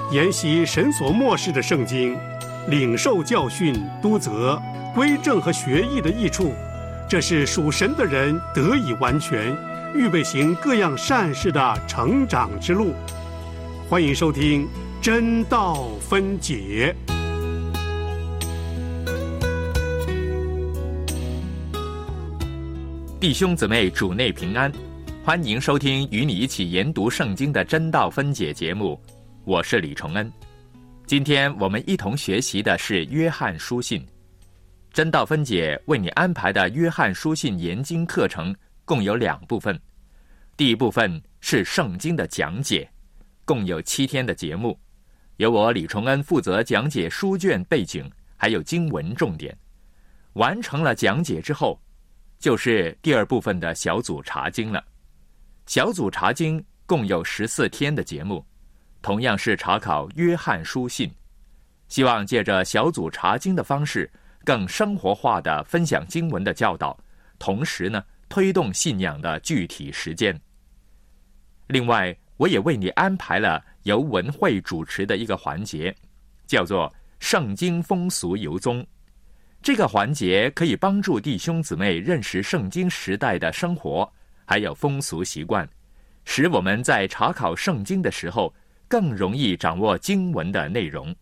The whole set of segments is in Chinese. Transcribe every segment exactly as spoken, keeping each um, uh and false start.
研习神所默示的圣经，领受教训、督责、归正和学艺的益处，这是属神的人得以完全，预备行各样善事的成长之路。欢迎收听真道分解。 弟兄姊妹，主内平安，欢迎收听与你一起研读圣经的真道分解节目，我是李崇恩。今天我们一同学习的是约翰书信。真道分解为你安排的约翰书信研经课程共有两部分，第一部分是圣经的讲解，共有七天的节目，由我李崇恩负责讲解书卷背景还有经文重点。完成了讲解之后，就是第二部分的小组查经了。小组查经共有十四天的节目，同样是查考约翰书信，希望借着小组查经的方式，更生活化的分享经文的教导，同时呢，推动信仰的具体实践。另外，我也为你安排了由文会主持的一个环节，叫做圣经风俗游踪。这个环节可以帮助弟兄姊妹认识圣经时代的生活，还有风俗习惯，使我们在查考圣经的时候更容易掌握经文的内容。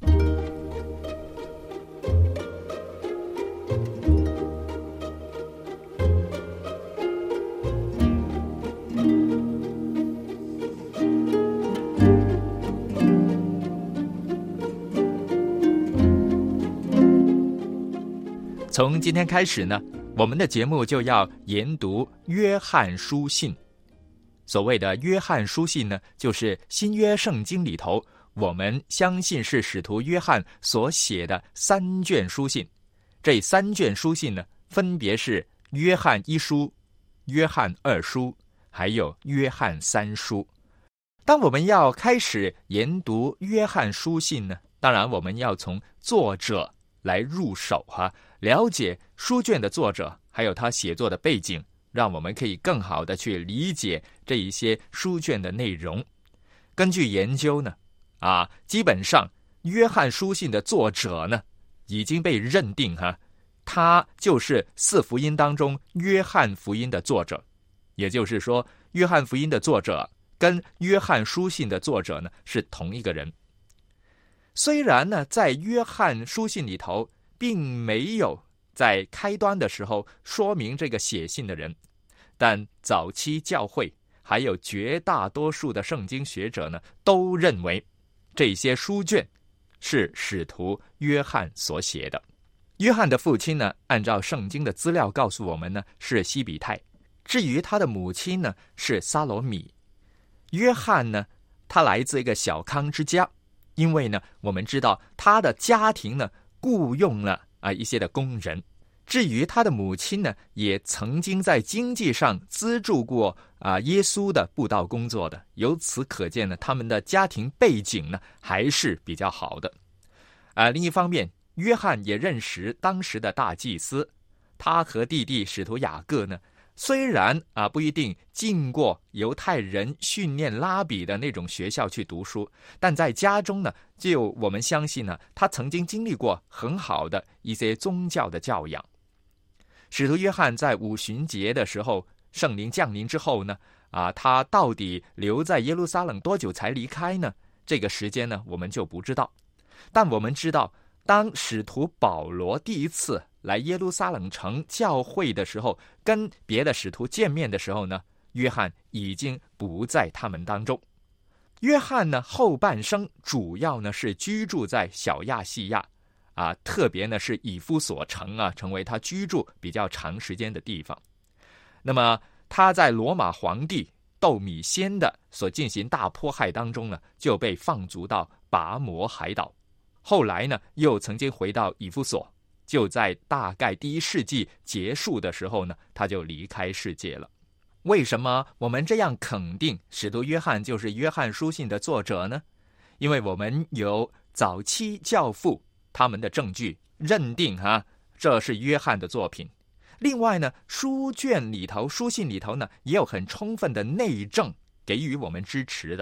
从今天开始呢，我们的节目就要研读约翰书信。所谓的约翰书信呢，就是新约圣经里头我们相信是使徒约翰所写的三卷书信。这三卷书信呢，分别是约翰一书、约翰二书，还有约翰三书。当我们要开始研读约翰书信呢，当然我们要从作者来入手哈，了解书卷的作者，还有他写作的背景，让我们可以更好的去理解这一些书卷的内容。根据研究呢，啊，基本上约翰书信的作者呢，已经被认定哈，他就是四福音当中约翰福音的作者。也就是说，约翰福音的作者跟约翰书信的作者呢是同一个人。虽然呢，在约翰书信里头并没有在开端的时候说明这个写信的人，但早期教会还有绝大多数的圣经学者呢，都认为这些书卷是使徒约翰所写的。约翰的父亲呢，按照圣经的资料告诉我们呢，是西比泰。至于他的母亲呢，是撒罗米。约翰呢，他来自一个小康之家，因为呢，我们知道他的家庭呢雇佣了啊一些的工人。至于他的母亲呢，也曾经在经济上资助过啊耶稣的布道工作的。由此可见呢，他们的家庭背景呢还是比较好的。啊，另一方面，约翰也认识当时的大祭司，他和弟弟使徒雅各呢，虽然啊不一定进过犹太人训练拉比的那种学校去读书，但在家中呢，就我们相信呢，他曾经经历过很好的一些宗教的教养。使徒约翰在五旬节的时候，圣灵降临之后呢，啊，他到底留在耶路撒冷多久才离开呢？这个时间呢，我们就不知道。但我们知道，当使徒保罗第一次来耶路撒冷城教会的时候，跟别的使徒见面的时候呢，约翰已经不在他们当中。约翰呢，后半生主要呢是居住在小亚细亚啊，特别呢是以弗所城啊，成为他居住比较长时间的地方。那么他在罗马皇帝窦米先的所进行大迫害当中呢，就被放逐到拔摩海岛。后来呢，又曾经回到以弗所，就在大概第一世纪结束的时候呢，他就离开世界了。为什么我们这样肯定使徒约翰就是约翰书信的作者呢？因为我们有早期教父他们的证据认定哈、啊，这是约翰的作品。另外呢，书卷里头书信里头呢，也有很充分的内证给予我们支持的。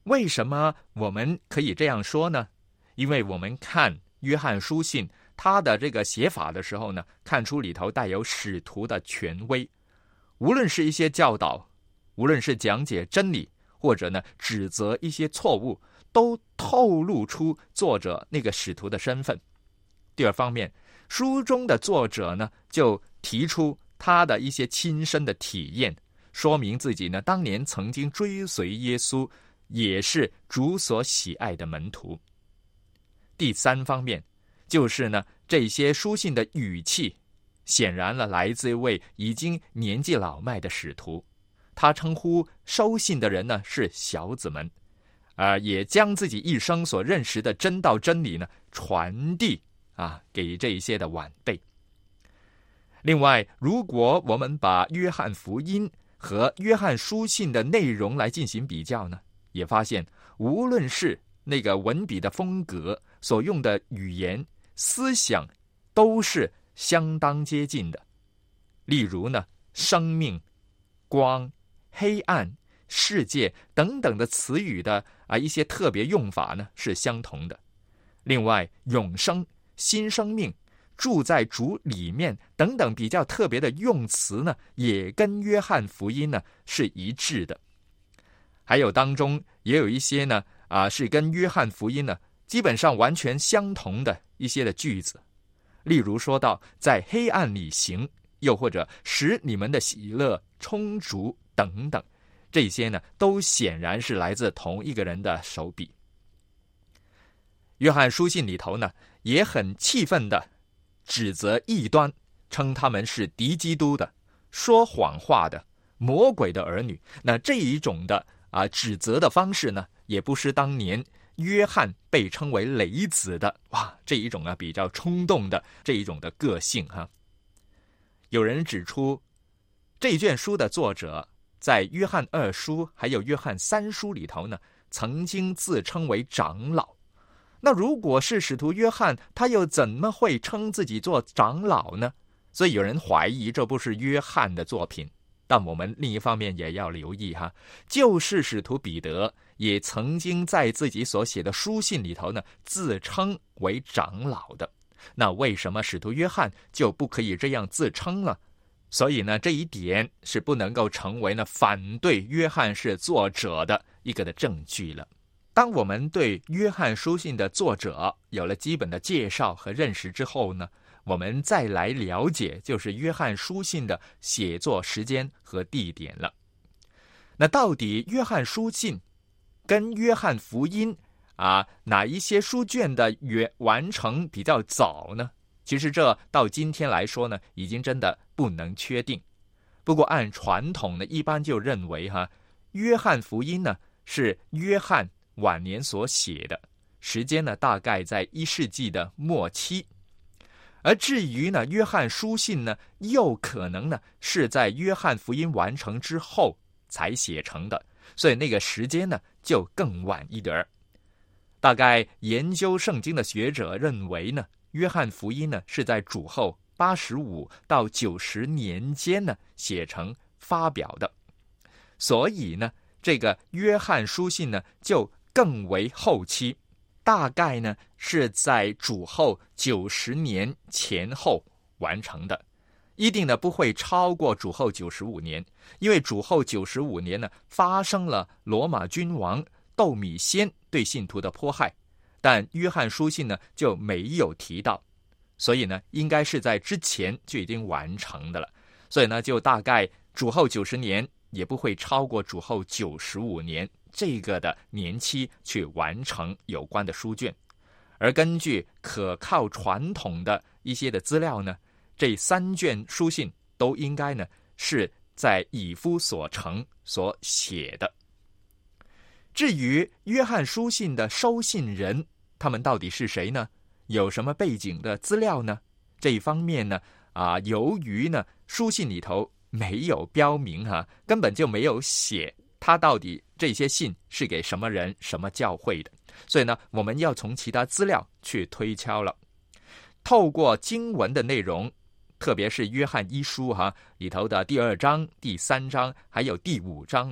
为什么我们可以这样说呢？因为我们看约翰书信，他的这个写法的时候呢，看出里头带有使徒的权威，无论是一些教导，无论是讲解真理，或者呢指责一些错误，都透露出作者那个使徒的身份。第二方面，书中的作者呢就提出他的一些亲身的体验，说明自己呢当年曾经追随耶稣，也是主所喜爱的门徒。第三方面，就是呢这些书信的语气显然了来自一位已经年纪老迈的使徒，他称呼收信的人呢是小子们，而也将自己一生所认识的真道真理呢传递啊给这一些的晚辈。另外，如果我们把约翰福音和约翰书信的内容来进行比较呢，也发现无论是那个文笔的风格，所用的语言、思想都是相当接近的。例如呢，生命、光、黑暗、世界等等的词语的啊一些特别用法呢是相同的。另外，永生、新生命、住在主里面等等比较特别的用词呢，也跟约翰福音呢是一致的。还有当中也有一些呢啊是跟约翰福音呢基本上完全相同的一些的句子，例如说到在黑暗里行，又或者使你们的喜乐充足等等，这些呢都显然是来自同一个人的手笔。约翰书信里头呢也很气愤的指责异端，称他们是敌基督的、说谎话的、魔鬼的儿女。那这一种的啊指责的方式呢，也不是当年约翰被称为雷子的哇这一种啊比较冲动的这一种的个性哈。有人指出，这一卷书的作者在约翰二书还有约翰三书里头呢，曾经自称为长老。那如果是使徒约翰，他又怎么会称自己做长老呢？所以有人怀疑这不是约翰的作品。但我们另一方面也要留意哈，就是使徒彼得也曾经在自己所写的书信里头呢，自称为长老的。那为什么使徒约翰就不可以这样自称了？所以呢，这一点是不能够成为呢反对约翰是作者的一个的证据了。当我们对约翰书信的作者有了基本的介绍和认识之后呢，我们再来了解就是约翰书信的写作时间和地点了。那到底约翰书信跟约翰福音啊哪一些书卷的完成比较早呢？其实这到今天来说呢，已经真的不能确定。不过按传统呢，一般就认为哈，约翰福音呢是约翰晚年所写的，时间呢大概在一世纪的末期。而至于呢，约翰书信呢，又可能呢是在约翰福音完成之后才写成的，所以那个时间呢就更晚一点儿。大概研究圣经的学者认为呢，约翰福音呢是在主后八十五到九十年间呢写成发表的，所以呢，这个约翰书信呢就更为后期。大概呢是在主后九十年前后完成的，一定呢不会超过主后九十五年，因为主后九十五年呢发生了罗马君王窦米先对信徒的迫害，但约翰书信呢就没有提到，所以呢应该是在之前就已经完成的了，所以呢就大概主后九十年也不会超过主后九十五年这个的年期去完成有关的书卷。而根据可靠传统的一些的资料呢，这三卷书信都应该呢是在以弗所城所写的。至于约翰书信的收信人，他们到底是谁呢？有什么背景的资料呢？这一方面呢啊，由于呢书信里头没有标明哈、啊，根本就没有写他到底这些信是给什么人、什么教会的，所以呢，我们要从其他资料去推敲了。透过经文的内容，特别是约翰一书哈、啊、里头的第二章、第三章还有第五章呢，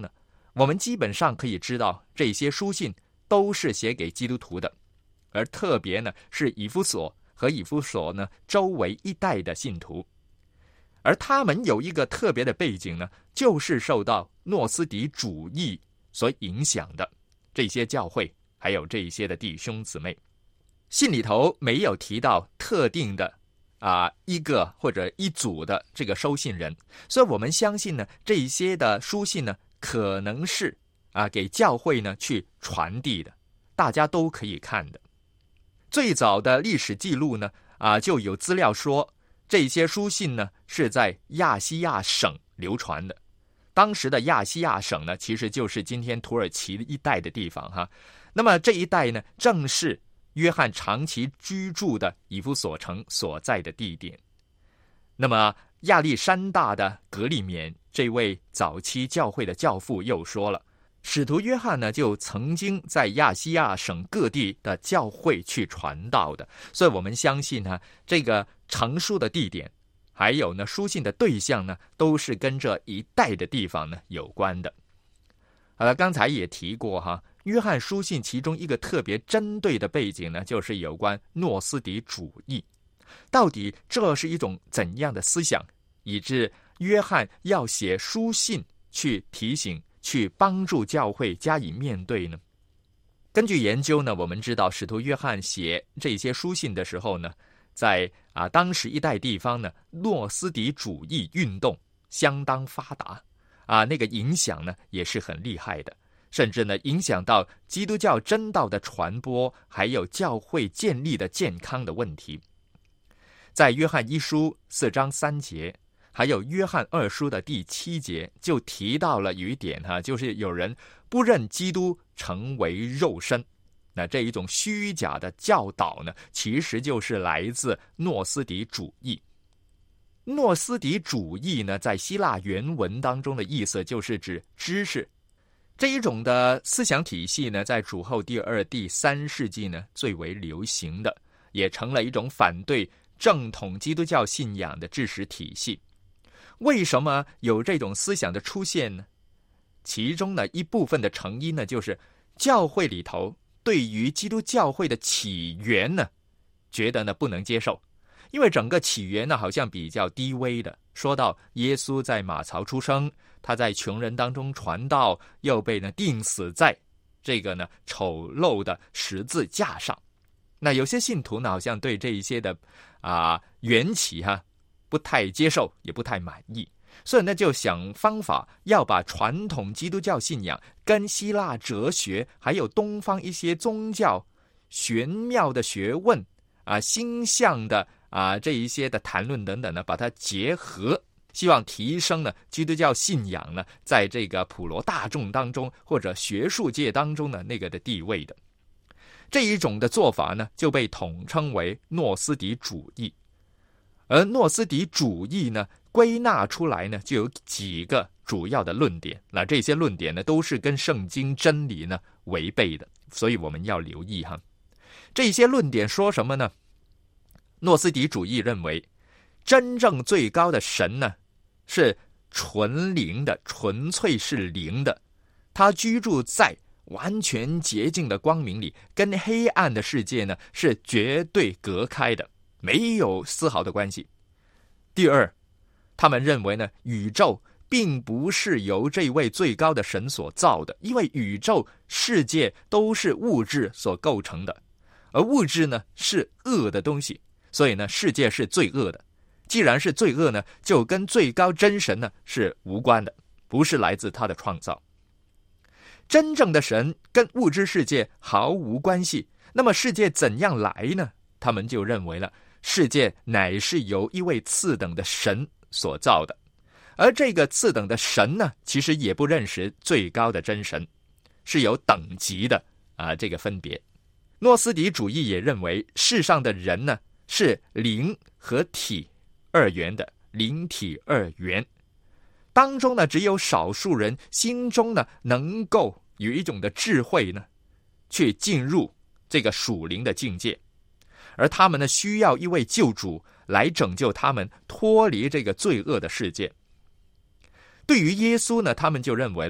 我们基本上可以知道，这些书信都是写给基督徒的，而特别呢是以弗所和以弗所呢周围一带的信徒。而他们有一个特别的背景呢，就是受到诺斯底主义所影响的这些教会，还有这一些的弟兄姊妹。信里头没有提到特定的啊一个或者一组的这个收信人，所以我们相信呢，这一些的书信呢，可能是啊给教会呢去传递的，大家都可以看的。最早的历史记录呢，啊就有资料说，这些书信呢是在亚细亚省流传的。当时的亚细亚省呢，其实就是今天土耳其一带的地方哈。那么这一带呢，正是约翰长期居住的以弗所城所在的地点。那么亚历山大的格里勉这位早期教会的教父又说了，使徒约翰呢就曾经在亚细亚省各地的教会去传道的，所以我们相信呢，这个成书的地点还有呢书信的对象呢，都是跟这一带的地方呢有关的。好了，刚才也提过哈，约翰书信其中一个特别针对的背景呢，就是有关诺斯底主义。到底这是一种怎样的思想，以致约翰要写书信去提醒、去帮助教会加以面对呢？根据研究呢，我们知道使徒约翰写这些书信的时候呢，在啊当时一带地方呢，诺斯底主义运动相当发达啊，那个影响呢也是很厉害的，甚至呢影响到基督教真道的传播，还有教会建立的健康的问题。在约翰一书四章三节，还有约翰二书的第七节，就提到了有一点哈，就是有人不认基督成为肉身。那这一种虚假的教导呢，其实就是来自诺斯底主义。诺斯底主义呢，在希腊原文当中的意思就是指知识。这一种的思想体系呢，在主后第二、第三世纪呢最为流行的，也成了一种反对正统基督教信仰的知识体系。为什么有这种思想的出现呢？其中呢一部分的成因呢，就是教会里头对于基督教会的起源呢，觉得呢不能接受，因为整个起源呢好像比较低微的。说到耶稣在马槽出生，他在穷人当中传道，又被呢钉死在这个呢丑陋的十字架上。那有些信徒呢，好像对这一些的啊缘起哈、啊、不太接受，也不太满意，所以呢就想方法要把传统基督教信仰跟希腊哲学还有东方一些宗教玄妙的学问啊、星象的啊这一些的谈论等等呢，把它结合，希望提升呢基督教信仰呢在这个普罗大众当中或者学术界当中的那个的地位的。这一种的做法呢，就被统称为诺斯底主义。而诺斯底主义呢，归纳出来呢，就有几个主要的论点。那这些论点呢，都是跟圣经真理呢违背的，所以我们要留意哈。这些论点说什么呢？诺斯底主义认为，真正最高的神呢，是纯灵的，纯粹是灵的，他居住在完全洁净的光明里，跟黑暗的世界呢是绝对隔开的，没有丝毫的关系。第二，他们认为呢，宇宙并不是由这位最高的神所造的，因为宇宙世界都是物质所构成的，而物质呢是恶的东西，所以呢世界是罪恶的。既然是罪恶呢，就跟最高真神呢是无关的，不是来自他的创造。真正的神跟物质世界毫无关系，那么世界怎样来呢？他们就认为了，世界乃是由一位次等的神所造的，而这个次等的神呢，其实也不认识最高的真神，是有等级的啊，这个分别。诺斯底主义也认为，世上的人呢是灵和体二元的，灵体二元。当中呢，只有少数人心中呢能够有一种的智慧呢，去进入这个属灵的境界，而他们呢需要一位救主来拯救他们脱离这个罪恶的世界。对于耶稣呢，他们就认为了，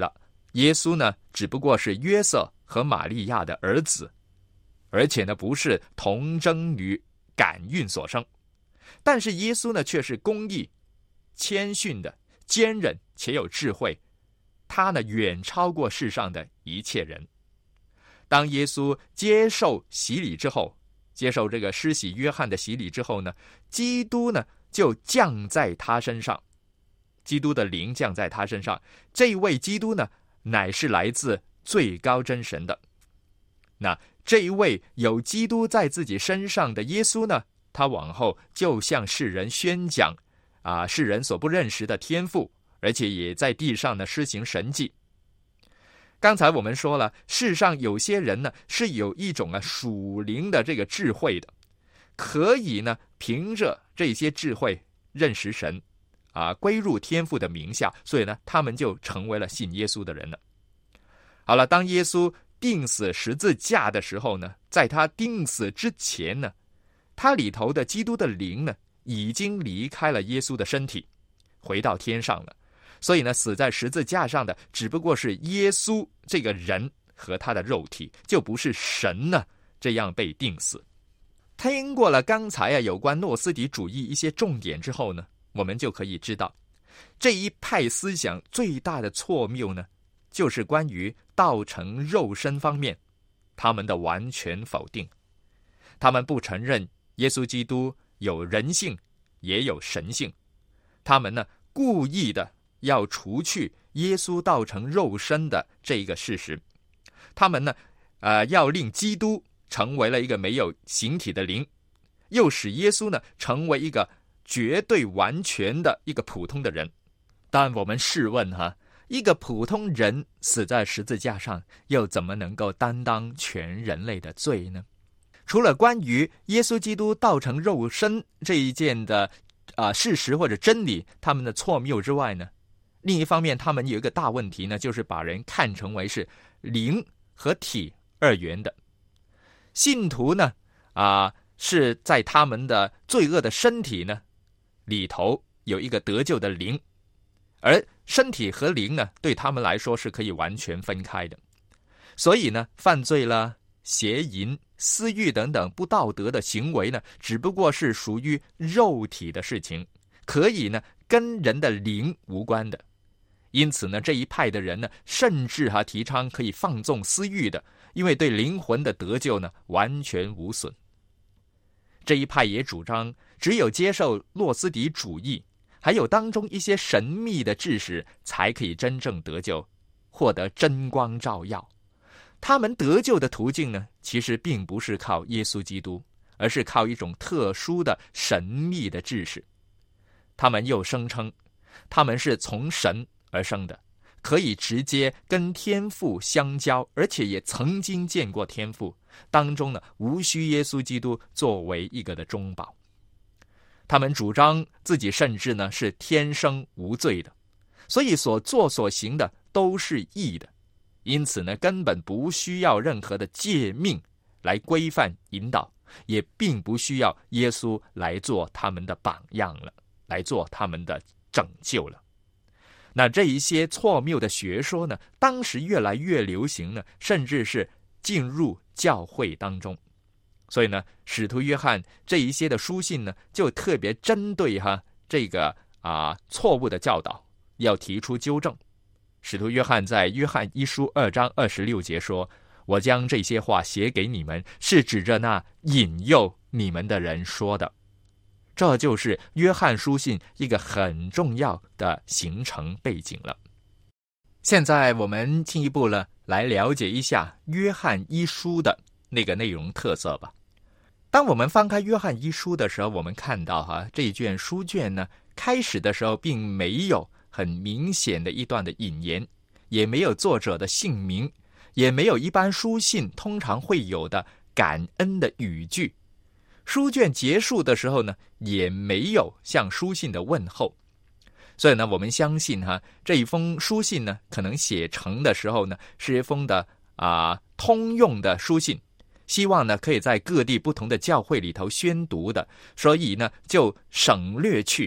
耶稣呢只不过是约瑟和玛利亚的儿子，而且呢不是童贞女感孕所生。但是耶稣呢却是公义、谦逊的、坚忍且有智慧，他呢远超过世上的一切人。当耶稣接受洗礼之后，接受这个施洗约翰的洗礼之后呢，基督呢就降在他身上，基督的灵降在他身上。这位基督呢乃是来自最高真神的。那这一位有基督在自己身上的耶稣呢，他往后就向世人宣讲啊，世人所不认识的天父，而且也在地上呢施行神迹。刚才我们说了，世上有些人呢是有一种啊属灵的这个智慧的，可以呢凭着这些智慧认识神啊，归入天父的名下，所以呢他们就成为了信耶稣的人了。好了，当耶稣钉死十字架的时候呢，在他钉死之前呢，他里头的基督的灵呢已经离开了耶稣的身体，回到天上了。所以呢，死在十字架上的只不过是耶稣这个人和他的肉体，就不是神呢这样被钉死。听过了刚才啊有关诺斯底主义一些重点之后呢，我们就可以知道，这一派思想最大的错谬呢，就是关于道成肉身方面他们的完全否定。他们不承认耶稣基督有人性也有神性，他们呢故意的要除去耶稣道成肉身的这一个事实，他们呢，呃，要令基督成为了一个没有形体的灵，又使耶稣呢成为一个绝对完全的一个普通的人。但我们试问哈，一个普通人死在十字架上，又怎么能够担当全人类的罪呢？除了关于耶稣基督道成肉身这一件的啊、呃、事实或者真理，他们的错谬之外呢，另一方面，他们有一个大问题呢，就是把人看成为是灵和体二元的。信徒呢，啊、呃，是在他们的罪恶的身体呢里头有一个得救的灵，而身体和灵呢，对他们来说是可以完全分开的。所以呢，犯罪了、邪淫、私欲等等不道德的行为呢，只不过是属于肉体的事情，可以呢跟人的灵无关的。因此呢，这一派的人呢，甚至还提倡可以放纵私欲的，因为对灵魂的得救呢，完全无损。这一派也主张，只有接受诺斯底主义，还有当中一些神秘的知识，才可以真正得救，获得真光照耀。他们得救的途径呢，其实并不是靠耶稣基督，而是靠一种特殊的神秘的知识。他们又声称，他们是从神而生的，可以直接跟天父相交，而且也曾经见过天父，当中呢无需耶稣基督作为一个的中保。他们主张自己甚至呢是天生无罪的，所以所做所行的都是义的，因此呢根本不需要任何的诫命来规范引导，也并不需要耶稣来做他们的榜样了，来做他们的拯救了。那这一些错谬的学说呢，当时越来越流行呢，甚至是进入教会当中。所以呢，使徒约翰这一些的书信呢，就特别针对哈这个啊错误的教导，要提出纠正。使徒约翰在约翰一书二章二十六节说：“我将这些话写给你们，是指着那引诱你们的人说的。”这就是约翰书信一个很重要的形成背景了。现在我们进一步了来了解一下约翰一书的那个内容特色吧。当我们翻开约翰一书的时候，我们看到哈这一卷书卷呢，开始的时候并没有很明显的一段的引言，也没有作者的姓名，也没有一般书信通常会有的感恩的语句。书卷结束的时候呢，也没有向书信的问候。所以呢，我们相信哈，这一封书信呢，可能写成的时候呢，是一封的啊、呃、通用的书信，希望呢可以在各地不同的教会里头宣读的，所以呢就省略去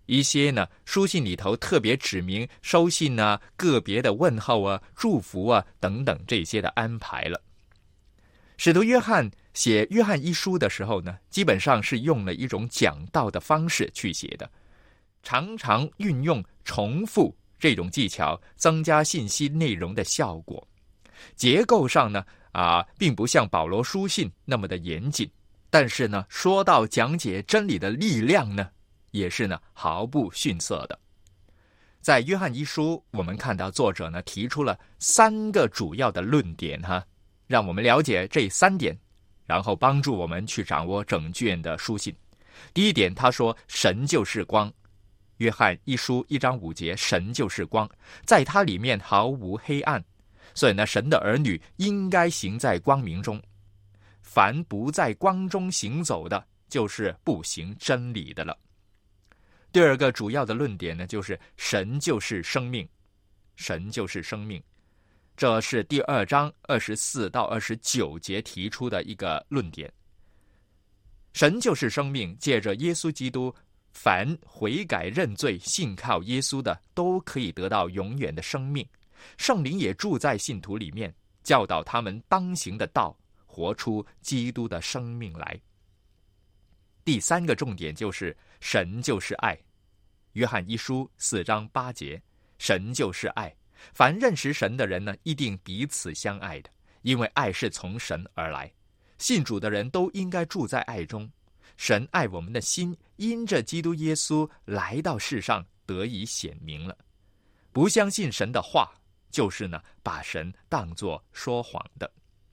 一些呢书信里头特别指明收信啊、个别的问候啊、祝福啊等等这些的安排了。使徒约翰写约翰一书的时候呢，基本上是用了一种讲道的方式去写的，常常运用重复这种技巧，增加信息内容的效果。结构上呢啊，并不像保罗书信那么的严谨，但是呢，说到讲解真理的力量呢，也是呢毫不逊色的。在约翰一书，我们看到作者呢提出了三个主要的论点哈，让我们了解这三点，然后帮助我们去掌握整卷的书信。第一点，他说神就是光，约翰一书一章五节，神就是光，在它里面毫无黑暗，所以呢，神的儿女应该行在光明中。凡不在光中行走的，就是不行真理的了。第二个主要的论点呢，就是神就是生命，神就是生命。这是第二章二十四到二十九节提出的一个论点。神就是生命，借着耶稣基督，凡悔改认罪信靠耶稣的，都可以得到永远的生命。圣灵也住在信徒里面，教导他们当行的道，活出基督的生命来。第三个重点就是神就是爱，约翰一书四章八节，神就是爱，凡认识神的人呢，一定彼此相爱的，因为爱是从神而来。信主的人都应该住在爱中。神爱我们的心，因着基督耶稣来到世上得以显明了。不相信神的话，就是呢把神当作说谎的。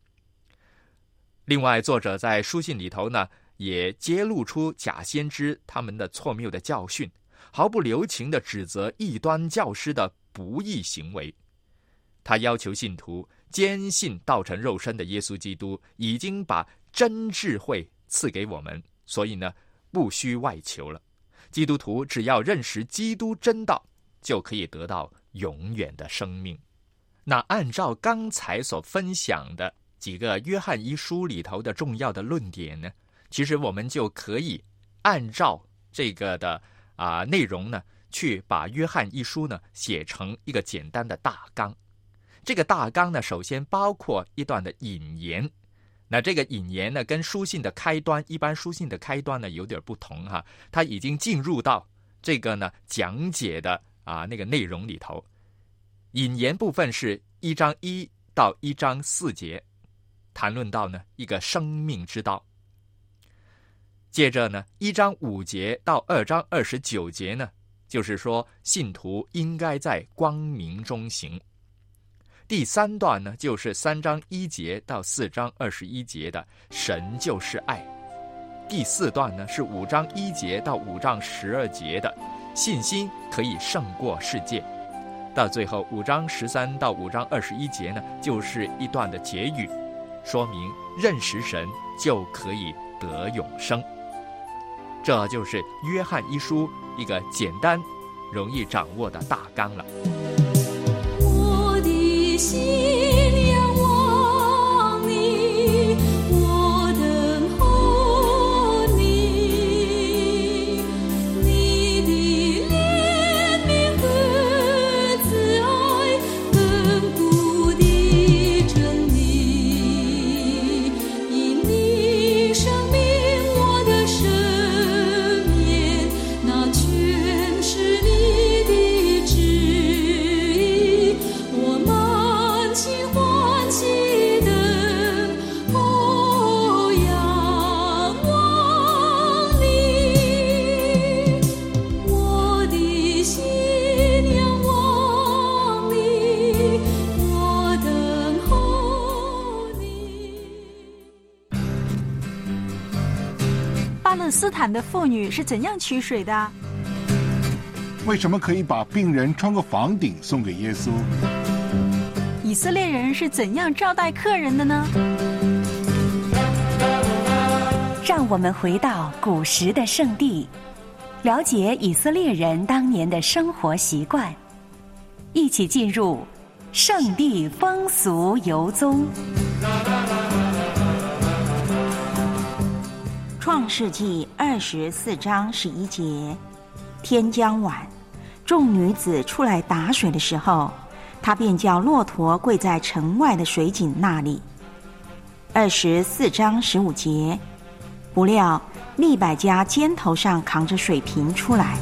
另外，作者在书信里头呢，也揭露出假先知他们的错谬的教训，毫不留情地指责异端教师的不义行为。他要求信徒坚信道成肉身的耶稣基督已经把真智慧赐给我们，所以呢，不需外求了。基督徒只要认识基督真道，就可以得到永远的生命。那按照刚才所分享的几个约翰一书里头的重要的论点呢，其实我们就可以按照这个的啊、呃、内容呢，去把约翰一书呢写成一个简单的大纲。这个大纲呢，首先包括一段的引言。那这个引言呢，跟书信的开端，一般书信的开端呢有点不同哈，它已经进入到这个呢讲解的啊那个内容里头。引言部分是一章一到一章四节，谈论到呢一个生命之道。接着呢，一章五节到二章二十九节呢，就是说信徒应该在光明中行。第三段呢，就是三章一节到四章二十一节的神就是爱。第四段呢，是五章一节到五章十二节的信心可以胜过世界。到最后五章十三到五章二十一节呢，就是一段的结语，说明认识神就可以得永生。这就是约翰一书一个简单容易掌握的大纲了。 我的心仰望你，我等候你，你的怜悯和慈爱亘古的真理，因你生命我的生命，那全是你的旨意，我满心欢喜等候仰望你，我的心仰望你，我等候你。 巴勒斯坦的妇女是怎样取水的？ 为什么可以把病人穿过房顶送给耶稣？ 以色列人是怎样招待客人的呢？ 让我们回到古时的圣地，了解以色列人当年的生活习惯，一起进入圣地风俗游踪。 创世纪二十四章十一节， 天将晚，众女子出来打水的时候，他便叫骆驼跪在城外的水井那里。二十四章十五节，不料利百加肩头上扛着水瓶出来。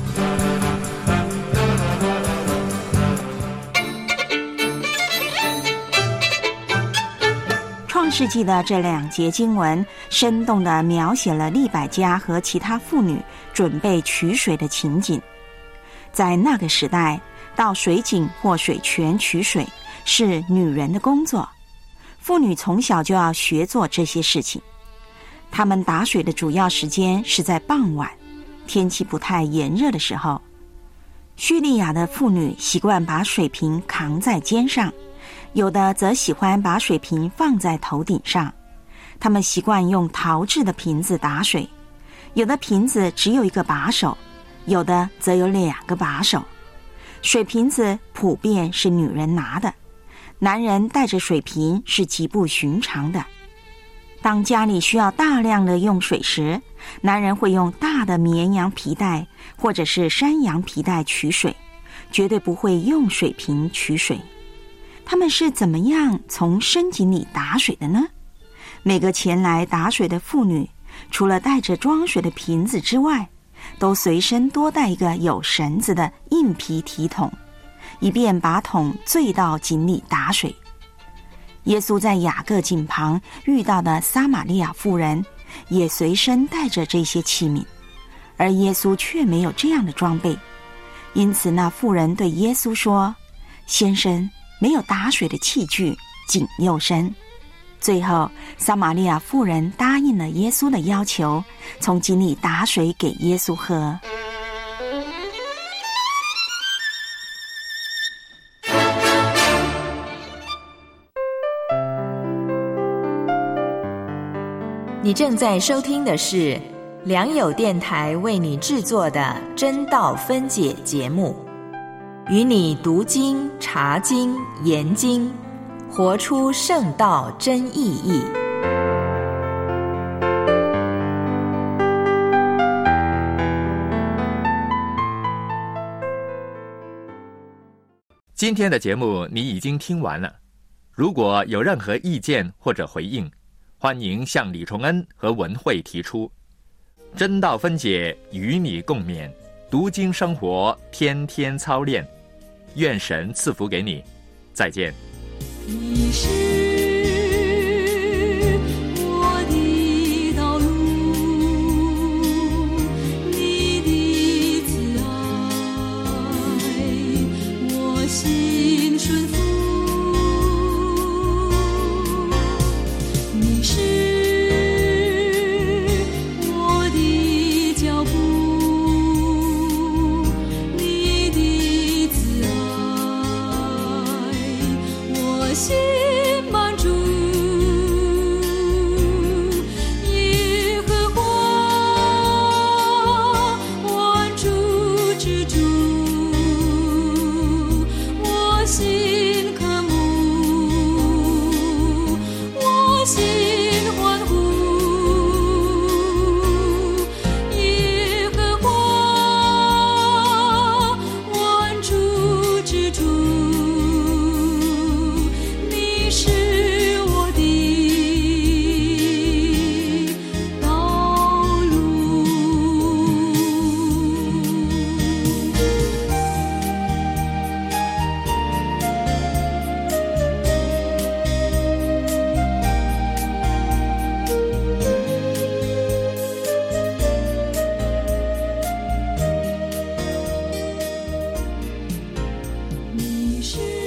创世纪的这两节经文生动地描写了利百加和其他妇女准备取水的情景。在那个时代，到水井或水泉取水是女人的工作，妇女从小就要学做这些事情。她们打水的主要时间是在傍晚，天气不太炎热的时候。叙利亚的妇女习惯把水瓶扛在肩上，有的则喜欢把水瓶放在头顶上。她们习惯用陶制的瓶子打水，有的瓶子只有一个把手，有的则有两个把手。水瓶子普遍是女人拿的，男人带着水瓶是极不寻常的。当家里需要大量的用水时，男人会用大的绵羊皮带或者是山羊皮带取水，绝对不会用水瓶取水。他们是怎么样从深井里打水的呢？每个前来打水的妇女，除了带着装水的瓶子之外，都随身多带一个有绳子的硬皮提桶，以便把桶坠到井里打水。耶稣在雅各井旁遇到的撒玛利亚妇人，也随身带着这些器皿，而耶稣却没有这样的装备。因此那妇人对耶稣说：先生，没有打水的器具，井又深。最后撒玛利亚妇人答应了耶稣的要求，从井里打水给耶稣喝。 你正在收听的是良友电台为你制作的真道分解节目，与你读经、查经、研经，活出圣道真意义。 今天的节目你已经听完了，如果有任何意见或者回应，欢迎向李崇恩和文慧提出。真道分解，与你共勉，读经生活，天天操练。愿神赐福给你，再见。 你是我的道路，你的慈爱，我心顺服。你是我的脚步，你的慈爱，我心满足。耶和华万主之主，我心渴慕，我心欢呼。耶和华万主之主，你是我的道路。你是